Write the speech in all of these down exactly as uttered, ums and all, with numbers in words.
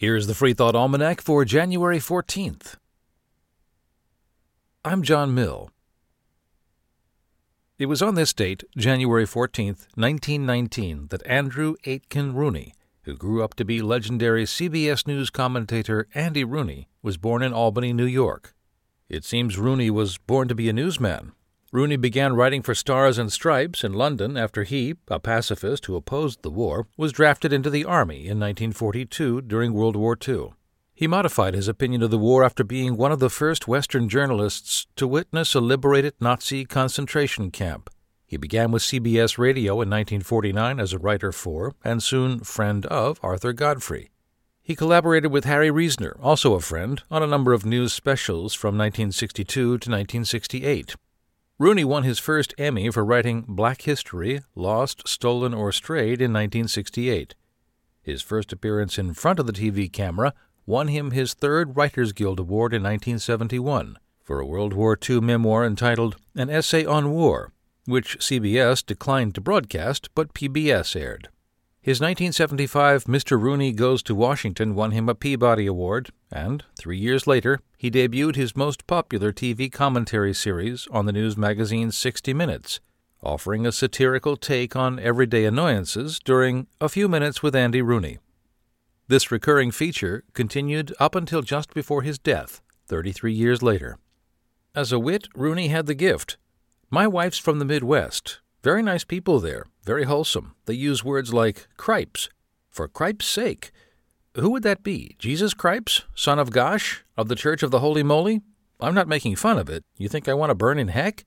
Here's the Free Thought Almanac for January fourteenth. I'm John Mill. It was on this date, January fourteenth, nineteen nineteen, that Andrew Aitken Rooney, who grew up to be legendary C B S News commentator Andy Rooney, was born in Albany, New York. It seems Rooney was born to be a newsman. Rooney began writing for Stars and Stripes in London after he, a pacifist who opposed the war, was drafted into the army in nineteen forty-two during World War Two. He modified his opinion of the war after being one of the first Western journalists to witness a liberated Nazi concentration camp. He began with C B S Radio in nineteen forty-nine as a writer for, and soon friend of, Arthur Godfrey. He collaborated with Harry Reasoner, also a friend, on a number of news specials from nineteen sixty-two to nineteen sixty-eight. Rooney won his first Emmy for writing Black History, Lost, Stolen, or Strayed in nineteen sixty-eight. His first appearance in front of the T V camera won him his third Writers Guild Award in nineteen seventy-one for a World War Two memoir entitled An Essay on War, which C B S declined to broadcast but P B S aired. His nineteen seventy-five Mister Rooney Goes to Washington won him a Peabody Award, and, three years later, he debuted his most popular T V commentary series on the news magazine sixty minutes, offering a satirical take on everyday annoyances during A Few Minutes with Andy Rooney. This recurring feature continued up until just before his death, thirty-three years later. As a wit, Rooney had the gift. My wife's from the Midwest. Very nice people there, very wholesome. They use words like cripes. For cripe's sake. Who would that be? Jesus Cripes, son of Gosh, of the Church of the Holy Moly? I'm not making fun of it. You think I want to burn in heck?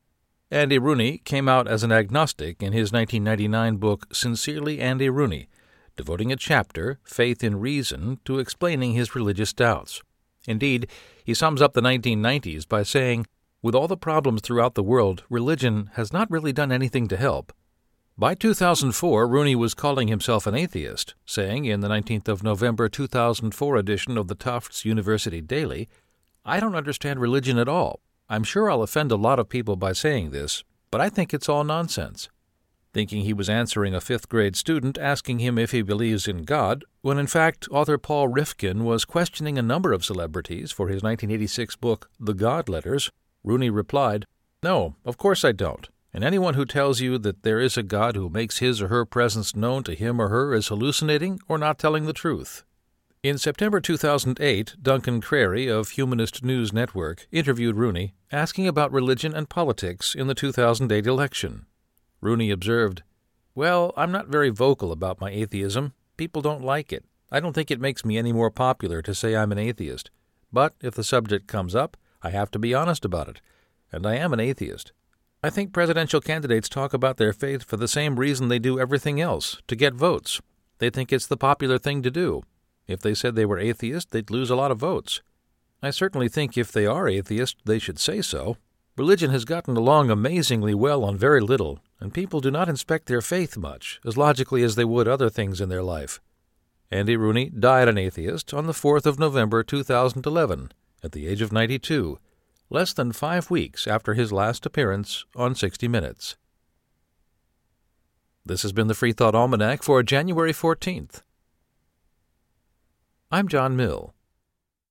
Andy Rooney came out as an agnostic in his nineteen ninety-nine book Sincerely Andy Rooney, devoting a chapter, Faith in Reason, to explaining his religious doubts. Indeed, he sums up the nineteen nineties by saying, with all the problems throughout the world, religion has not really done anything to help. By two thousand four, Rooney was calling himself an atheist, saying in the nineteenth of November two thousand four edition of the Tufts University Daily, I don't understand religion at all. I'm sure I'll offend a lot of people by saying this, but I think it's all nonsense. Thinking he was answering a fifth-grade student asking him if he believes in God, when in fact author Paul Rifkin was questioning a number of celebrities for his nineteen eighty-six book The God Letters, Rooney replied, No, of course I don't. And anyone who tells you that there is a God who makes his or her presence known to him or her is hallucinating or not telling the truth. In September two thousand eight, Duncan Crary of Humanist News Network interviewed Rooney, asking about religion and politics in the two thousand eight election. Rooney observed, Well, I'm not very vocal about my atheism. People don't like it. I don't think it makes me any more popular to say I'm an atheist. But if the subject comes up, I have to be honest about it, and I am an atheist. I think presidential candidates talk about their faith for the same reason they do everything else, to get votes. They think it's the popular thing to do. If they said they were atheist, they'd lose a lot of votes. I certainly think if they are atheist, they should say so. Religion has gotten along amazingly well on very little, and people do not inspect their faith much, as logically as they would other things in their life. Andy Rooney died an atheist on the fourth of November two thousand eleven. At the age of ninety-two, less than five weeks after his last appearance on sixty minutes. This has been the Free Thought Almanac for January fourteenth. I'm John Mill.